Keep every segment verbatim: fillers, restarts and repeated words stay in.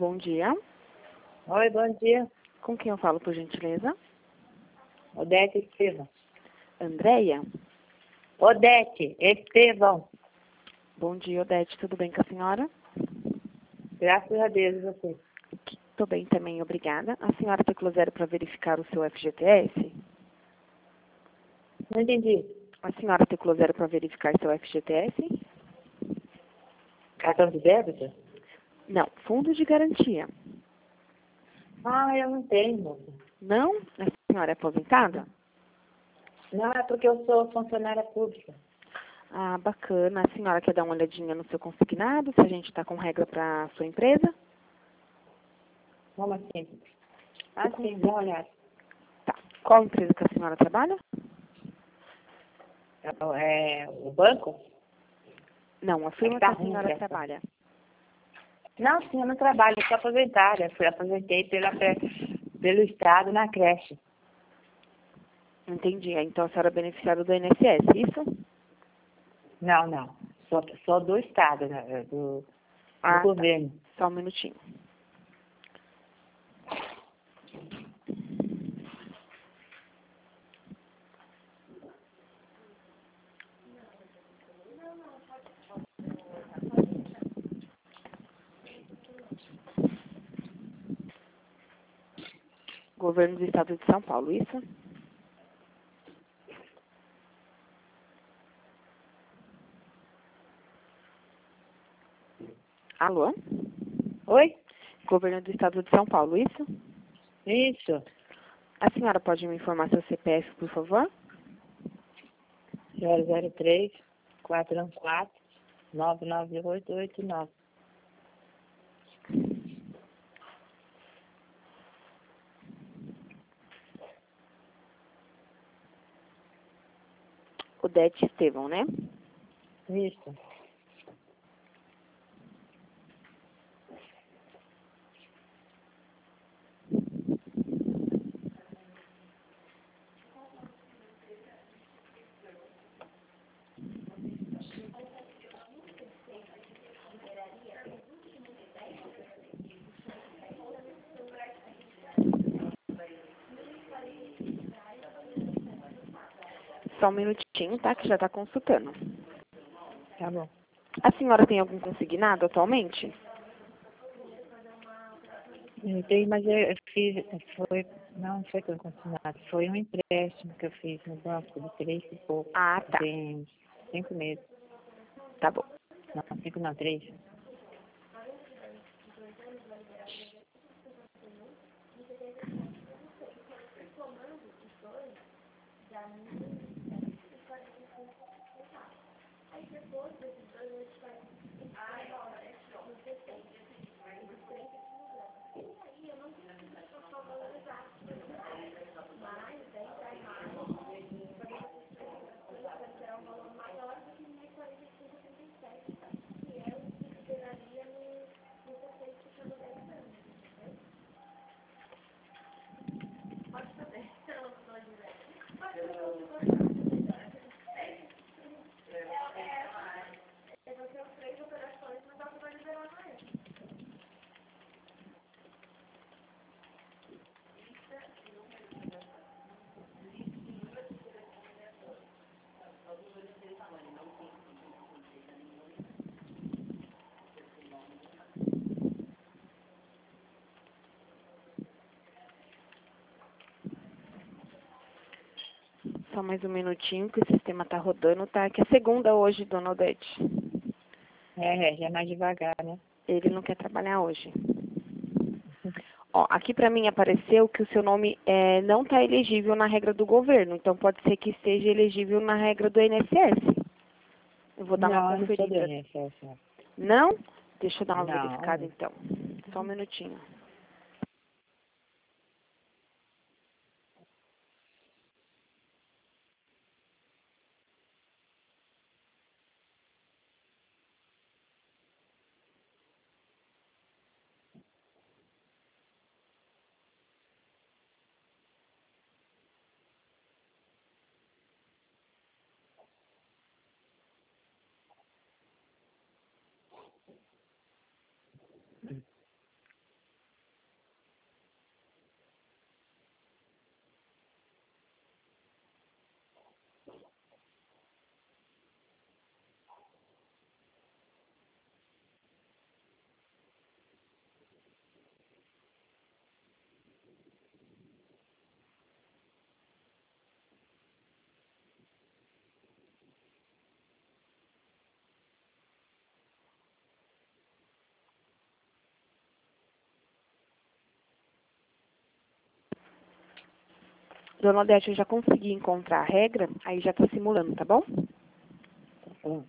bom dia. Oi, bom dia. Com quem eu falo, por gentileza? Odete Estevão. Andréia? Odete Estevão. Bom dia, Odete. Tudo bem com a senhora? Graças a Deus, e você? Estou bem também, obrigada. A senhora teclou zero para verificar o seu F G T S? Não entendi. A senhora teclou zero para verificar seu F G T S? Cartão de débito? Não, fundo de garantia. Ah, eu não tenho, moça. Não? A senhora é aposentada? Não, é porque eu sou funcionária pública. Ah, bacana. A senhora quer dar uma olhadinha no seu consignado, se a gente está com regra para a sua empresa? Como assim? Ah, sim, dá uma olhada. Tá. Qual empresa que a senhora trabalha? É, o banco? Não, a firma É que tá que a ruim, senhora presta. trabalha. Não, sim, eu não trabalho, eu sou aposentada. Eu fui aposentei pela, pelo Estado na creche. Entendi. Então a senhora é beneficiária do I N S S, isso? Não, não. Sou, sou do Estado, né, do, do Ah, tá. governo. Só um minutinho. Governo do Estado de São Paulo, isso? Alô? Oi? Governo do Estado de São Paulo, isso? Isso. A senhora pode me informar seu C P F, por favor? zero zero três, quatro um quatro, nove nove oito oito nove. Odete Estevão, né? Isso. Só um minutinho, tá? Que já está consultando. Tá bom. A senhora tem algum consignado atualmente? Não tem, mas eu, eu fiz, foi, não foi tão continuado, foi um empréstimo que eu fiz no banco de três e pouco. Ah, tá. Tem uns cinco meses. Tá bom. Não, cinco não, três. Só mais um minutinho que o sistema tá rodando, tá? Que é segunda hoje, dona Odete. É, é, já é mais devagar, né? Ele não quer trabalhar hoje. Ó, aqui para mim apareceu que o seu nome é, não está elegível na regra do governo, então pode ser que esteja elegível na regra do I N S S. Eu vou dar Não, uma eu não sou do conferida. I N S S, não. Não? Deixa eu dar uma Não. verificada então. Só um minutinho. Dona Odete, eu já consegui encontrar a regra, aí já está simulando, tá bom? Tá bom.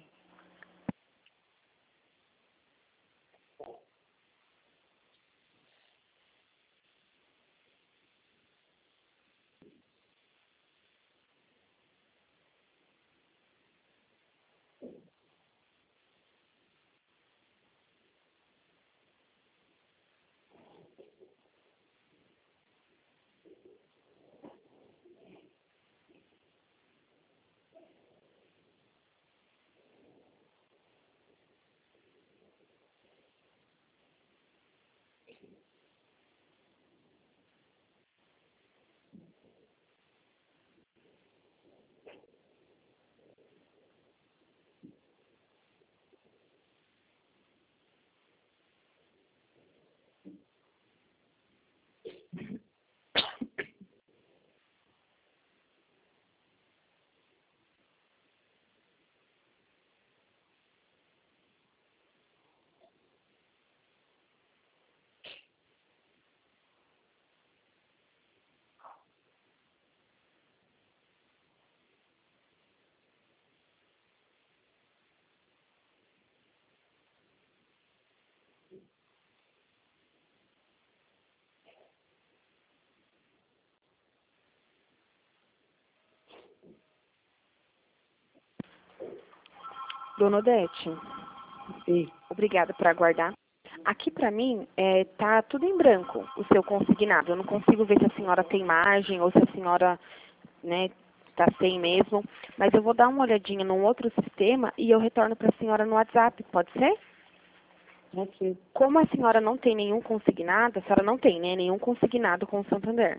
Dona Odete, Sim. obrigada por aguardar. Aqui para mim é, tá tudo em branco, o seu consignado. Eu não consigo ver se a senhora tem margem ou se a senhora, né, está sem mesmo. Mas eu vou dar uma olhadinha num outro sistema e eu retorno para a senhora no WhatsApp, pode ser? Aqui. Como a senhora não tem nenhum consignado, a senhora não tem, né, nenhum consignado com o Santander.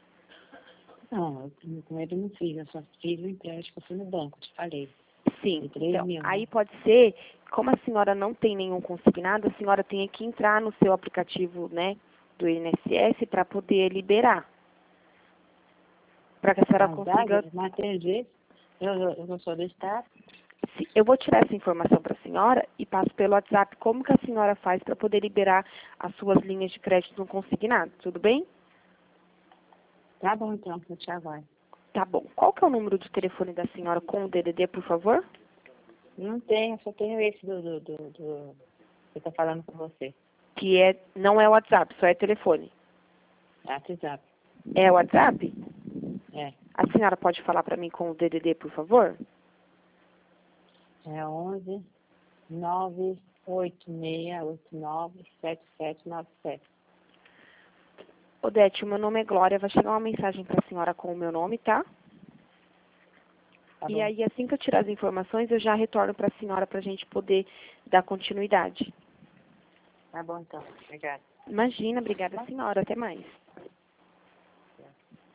Não, eu com ele não fiz, eu só fiz o empréstimo, eu fui no banco, te falei. Sim, De três então, mil, aí né? pode ser, como a senhora não tem nenhum consignado, a senhora tem que entrar no seu aplicativo, né, do I N S S para poder liberar. Para que a senhora Mas, consiga. Zaga, mas tem vezes, eu, eu, eu não sou do Estado. se- Eu vou tirar essa informação para a senhora e passo pelo WhatsApp como que a senhora faz para poder liberar as suas linhas de crédito no consignado, tudo bem? Tá bom, então, eu te aguardo. Tá bom. Qual que é o número de telefone da senhora com o D D D, por favor? Não tenho, só tenho esse do, do, do, do que eu tô falando com você. Que é, não é WhatsApp, só é telefone. WhatsApp. É WhatsApp? É. A senhora pode falar para mim com o D D D, por favor? É onze, nove oito seis oito nove sete sete nove sete. Odete, o meu nome é Glória, vai chegar uma mensagem para a senhora com o meu nome, tá? Tá E bom. aí, assim que eu tirar as informações, eu já retorno para a senhora para a gente poder dar continuidade. Tá bom, então. Obrigada. Imagina, obrigada, senhora. Até mais.